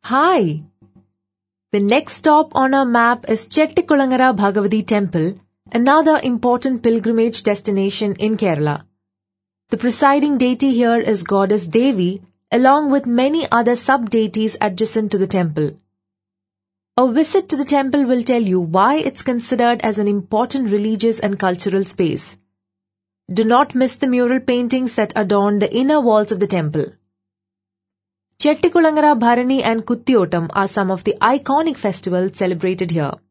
Hi! The next stop on our map is Chettikulangara Bhagavati Temple, another important pilgrimage destination in Kerala. The presiding deity here is goddess Devi, along with many other sub-deities adjacent to the temple. A visit to the temple will tell you why it's considered as an important religious and cultural space. Do not miss the mural paintings that adorn the inner walls of the temple. Chettikulangara Bharani and Kuttiyottam are some of the iconic festivals celebrated here.